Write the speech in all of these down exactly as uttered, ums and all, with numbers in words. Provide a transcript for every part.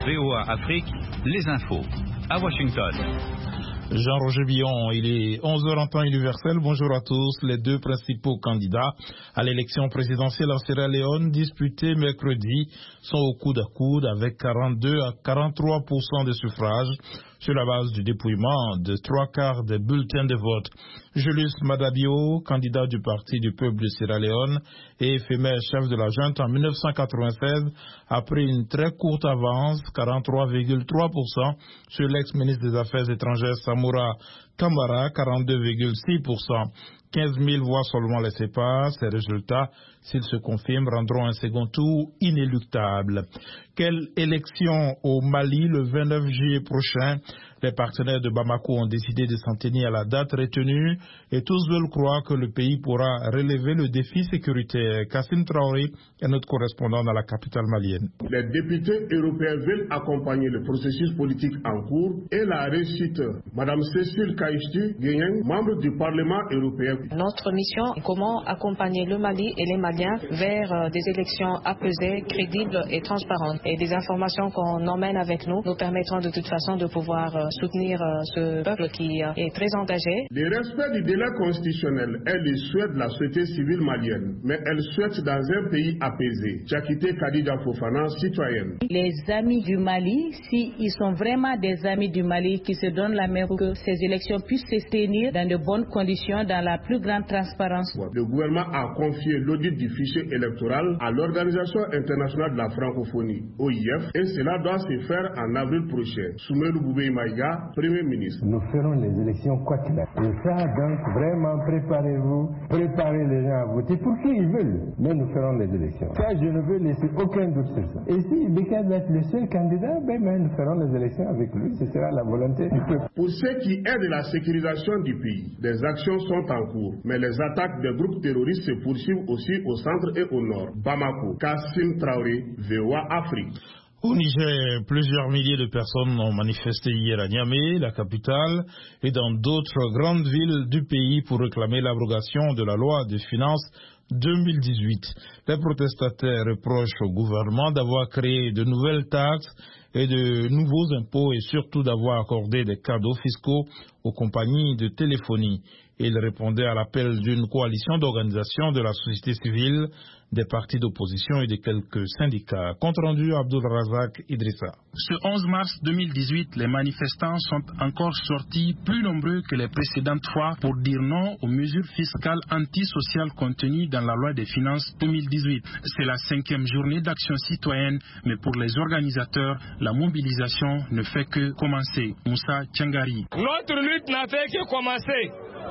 V O A Afrique, les infos, à Washington. Jean-Roger Billon, il est onze heures en temps universel. Bonjour à tous. Les deux principaux candidats à l'élection présidentielle en Sierra Leone disputée mercredi sont au coude à coude avec quarante-deux à quarante-trois pour cent des suffrages sur la base du dépouillement de trois quarts des bulletins de vote. Julius Madabio, candidat du Parti du peuple de Sierra Leone et éphémère chef de la junte en mille neuf cent quatre-vingt-seize, a pris une très courte avance, quarante-trois virgule trois pour cent, sur l'ex-ministre des Affaires étrangères Samura Kamara, quarante-deux virgule six pour cent. quinze mille voix seulement les séparent. Ces résultats, s'ils se confirment, rendront un second tour inéluctable. Quelle élection au Mali le vingt-neuf juillet prochain? Les partenaires de Bamako ont décidé de s'en tenir à la date retenue et tous veulent croire que le pays pourra relever le défi sécuritaire. Kassim Traoré est notre correspondant dans la capitale malienne. Les députés européens veulent accompagner le processus politique en cours et la réussite. Madame Cécile Kaïchti Guéhen, membre du Parlement européen. Notre mission est comment accompagner le Mali et les Maliens vers des élections apaisées, crédibles et transparentes. Et des informations qu'on emmène avec nous nous permettront de toute façon de pouvoir soutenir ce peuple qui est très engagé. Le respect du délai constitutionnel est le souhait de la société civile malienne, mais elle souhaite dans un pays apaisé. Jakite Kadija Fofana, citoyenne. Les amis du Mali, s'ils sont vraiment des amis du Mali qui se donnent la main pour que ces élections puissent se tenir dans de bonnes conditions, dans la plus grande transparence. Le gouvernement a confié l'audit du fichier électoral à l'Organisation internationale de la francophonie, O I F, et cela doit se faire en avril prochain. Soumelou Boubé Maïga, Premier ministre. Nous ferons les élections quoi qu'il arrive. Et ça, donc, vraiment, préparez-vous, préparez les gens à voter pour qui ils veulent. Mais nous ferons les élections. Ça, je ne veux laisser aucun doute sur ça. Et si Bécaye doit être le seul candidat, ben, ben, nous ferons les élections avec lui. Ce sera la volonté du peuple. Pour ce qui est de la sécurisation du pays, des actions sont en cours. Mais les attaques des groupes terroristes se poursuivent aussi au centre et au nord. Bamako, Kassim Traoré, V O A Afrique. Au Niger, plusieurs milliers de personnes ont manifesté hier à Niamey, la capitale, et dans d'autres grandes villes du pays pour réclamer l'abrogation de la loi des finances deux mille dix-huit. Les protestataires reprochent au gouvernement d'avoir créé de nouvelles taxes et de nouveaux impôts et surtout d'avoir accordé des cadeaux fiscaux aux compagnies de téléphonie. Ils répondaient à l'appel d'une coalition d'organisations de la société civile, des partis d'opposition et de quelques syndicats. Compte rendu Abdul Razak Idrissa. Ce onze mars deux mille dix-huit, les manifestants sont encore sortis plus nombreux que les précédentes fois pour dire non aux mesures fiscales antisociales contenues dans la loi des finances deux mille dix-huit. C'est la cinquième journée d'action citoyenne, mais pour les organisateurs, la mobilisation ne fait que commencer. Moussa Tchangari. Notre lutte n'a fait que commencer.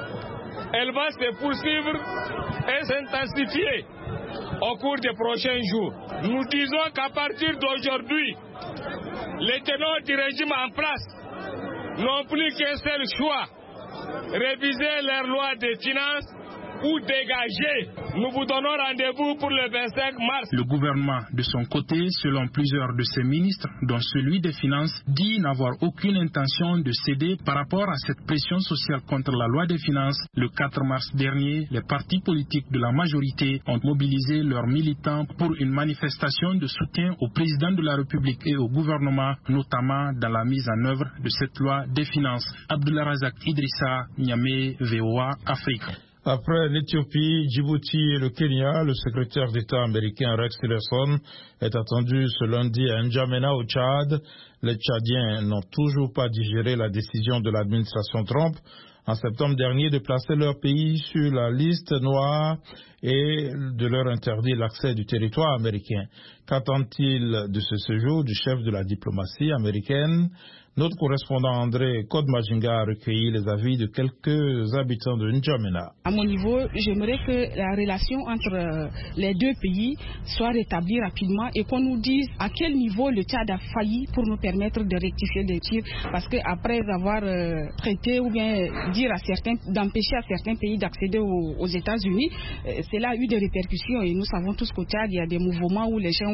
Elle va se poursuivre et s'intensifier au cours des prochains jours. Nous disons qu'à partir d'aujourd'hui, les tenants du régime en place n'ont plus qu'un seul choix, réviser leur loi des finances ou dégager. Nous vous donnons rendez-vous pour le vingt-cinq mars. Le gouvernement, de son côté, selon plusieurs de ses ministres, dont celui des Finances, dit n'avoir aucune intention de céder par rapport à cette pression sociale contre la loi des finances. Le quatre mars dernier, les partis politiques de la majorité ont mobilisé leurs militants pour une manifestation de soutien au président de la République et au gouvernement, notamment dans la mise en œuvre de cette loi des finances. Abdullah Razak Idrissa, Niamey, V O A Afrique. Après l'Éthiopie, Djibouti et le Kenya, le secrétaire d'État américain Rex Tillerson est attendu ce lundi à N'Djamena au Tchad. Les Tchadiens n'ont toujours pas digéré la décision de l'administration Trump en septembre dernier de placer leur pays sur la liste noire et de leur interdire l'accès du territoire américain. Qu'attend-il de ce séjour du chef de la diplomatie américaine? Notre correspondant André Kodmajinga a recueilli les avis de quelques habitants de N'Djamena. À mon niveau, j'aimerais que la relation entre les deux pays soit rétablie rapidement et qu'on nous dise à quel niveau le Tchad a failli pour nous permettre de rectifier les tirs. Parce qu'après avoir euh, traité ou bien dire à certains, d'empêcher à certains pays d'accéder aux, aux États-Unis, euh, cela a eu des répercussions et nous savons tous qu'au Tchad, il y a des mouvements où les gens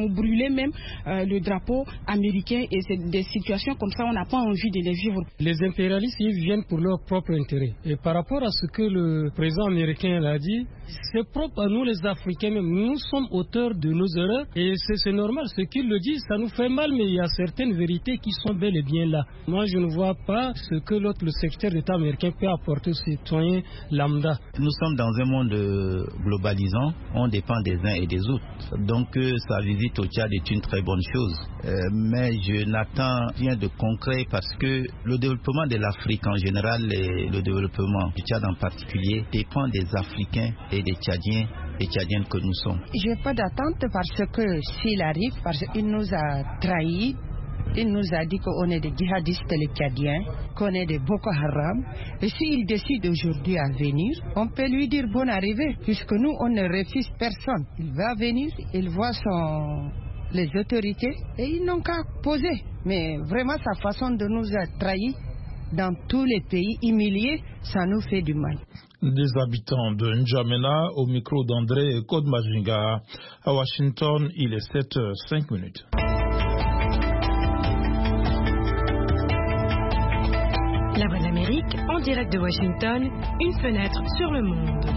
ont brûlé même euh, le drapeau américain, et c'est des situations comme ça, on n'a pas envie de les vivre. Les impérialistes, ils viennent pour leur propre intérêt. Et par rapport à ce que le président américain l'a dit, c'est propre à nous les Africains même. Nous sommes auteurs de nos erreurs et c'est normal. Ce qu'ils le disent, ça nous fait mal, mais il y a certaines vérités qui sont bel et bien là. Moi, je ne vois pas ce que l'autre, le secrétaire d'État américain, peut apporter aux citoyens lambda. Nous sommes dans un monde globalisant, on dépend des uns et des autres. Donc euh, sa visite au Tchad est une très bonne chose. Euh, mais je n'attends rien de concret parce que le développement de l'Afrique en général et le développement du Tchad en particulier dépend des Africains et des Tchadiens et Tchadiennes que nous sommes. Je n'ai pas d'attente parce que s'il arrive, parce qu'il nous a trahis, il nous a dit qu'on est des djihadistes les Tchadiens, qu'on est des Boko Haram. Et s'il décide aujourd'hui à venir, on peut lui dire bonne arrivée, puisque nous, on ne refuse personne. Il va venir, il voit son... les autorités et ils n'ont qu'à poser. Mais vraiment, sa façon de nous trahir dans tous les pays humiliés, ça nous fait du mal. Des habitants de N'Djamena au micro d'André Kodmajinga. À Washington, il est sept heures cinq minutes. La Voix d'Amérique, en direct de Washington, une fenêtre sur le monde.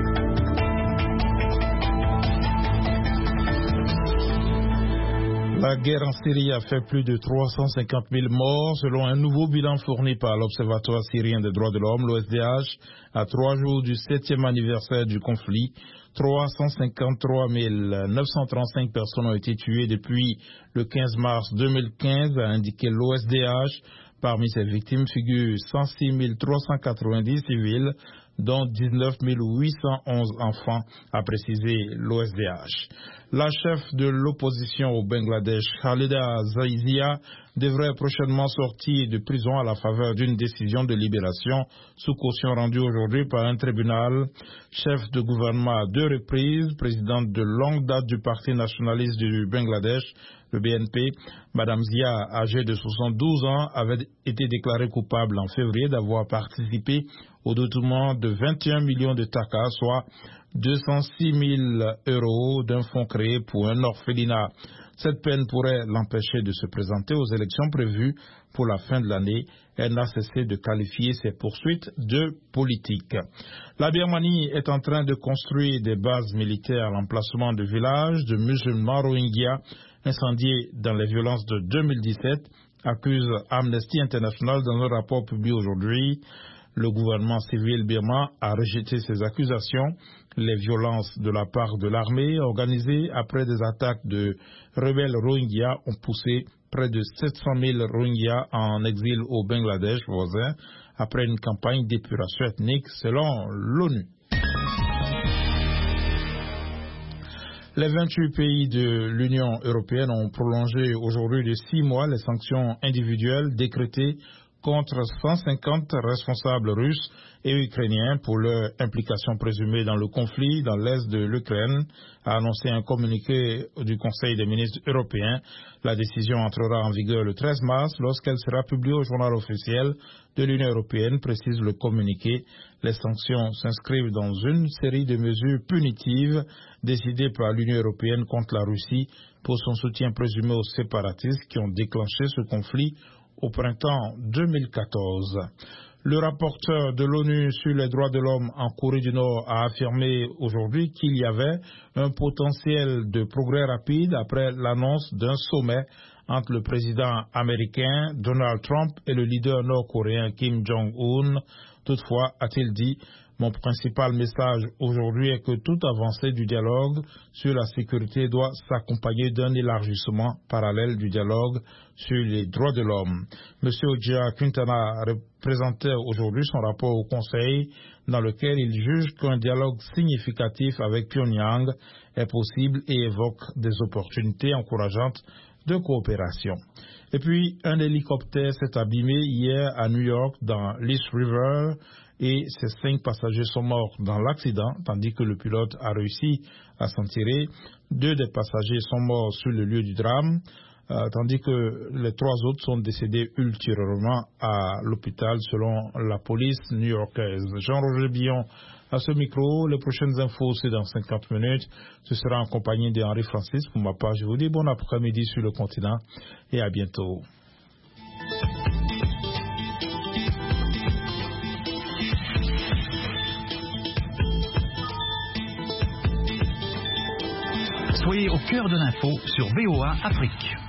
La guerre en Syrie a fait plus de trois cent cinquante mille morts, selon un nouveau bilan fourni par l'Observatoire syrien des droits de l'homme, l'O S D H, à trois jours du septième anniversaire du conflit. trois cent cinquante-trois mille neuf cent trente-cinq personnes ont été tuées depuis le quinze mars deux mille quinze, a indiqué l'O S D H. Parmi ces victimes figurent cent six mille trois cent quatre-vingt-dix civils, dont dix-neuf mille huit cent onze enfants, a précisé l'O S D H. La chef de l'opposition au Bangladesh, Khaleda Zaizia, devrait prochainement sortir de prison à la faveur d'une décision de libération sous caution rendue aujourd'hui par un tribunal. Chef de gouvernement à deux reprises, présidente de longue date du Parti nationaliste du Bangladesh, le B N P, Madame Zia, âgée de soixante-douze ans, avait été déclarée coupable en février d'avoir participé au détournement de vingt et un millions de takas, soit deux cent six mille euros d'un fonds créé pour un orphelinat. Cette peine pourrait l'empêcher de se présenter aux élections prévues pour la fin de l'année. Elle n'a cessé de qualifier ces poursuites de politiques. La Birmanie est en train de construire des bases militaires à l'emplacement de villages de musulmans rohingyas incendiés dans les violences de deux mille dix-sept, accuse Amnesty International dans un rapport publié aujourd'hui. Le gouvernement civil birman a rejeté ces accusations. Les violences de la part de l'armée organisées après des attaques de rebelles rohingyas ont poussé près de sept cent mille rohingyas en exil au Bangladesh voisin après une campagne d'épuration ethnique selon l'ONU. Les vingt-huit pays de l'Union européenne ont prolongé aujourd'hui de six mois les sanctions individuelles décrétées contre cent cinquante responsables russes et ukrainiens pour leur implication présumée dans le conflit dans l'est de l'Ukraine, a annoncé un communiqué du Conseil des ministres européens. La décision entrera en vigueur le treize mars lorsqu'elle sera publiée au journal officiel de l'Union européenne, précise le communiqué. Les sanctions s'inscrivent dans une série de mesures punitives décidées par l'Union européenne contre la Russie pour son soutien présumé aux séparatistes qui ont déclenché ce conflit au printemps deux mille quatorze. Le rapporteur de l'ONU sur les droits de l'homme en Corée du Nord a affirmé aujourd'hui qu'il y avait un potentiel de progrès rapide après l'annonce d'un sommet entre le président américain Donald Trump et le leader nord-coréen Kim Jong-un. Toutefois, a-t-il dit, mon principal message aujourd'hui est que toute avancée du dialogue sur la sécurité doit s'accompagner d'un élargissement parallèle du dialogue sur les droits de l'homme. M. Ojia Quintana présentait aujourd'hui son rapport au Conseil dans lequel il juge qu'un dialogue significatif avec Pyongyang est possible et évoque des opportunités encourageantes de coopération. Et puis, un hélicoptère s'est abîmé hier à New York dans l'East River et ses cinq passagers sont morts dans l'accident, tandis que le pilote a réussi à s'en tirer. Deux des passagers sont morts sur le lieu du drame. euh, tandis que les trois autres sont décédés ultérieurement à l'hôpital selon la police new-yorkaise. Jean-Roger Billon à ce micro. Les prochaines infos, c'est dans cinquante minutes. Ce sera en compagnie d'Henri Francis. Pour ma part, je vous dis bon après-midi sur le continent et à bientôt. Soyez au cœur de l'info sur V O A Afrique.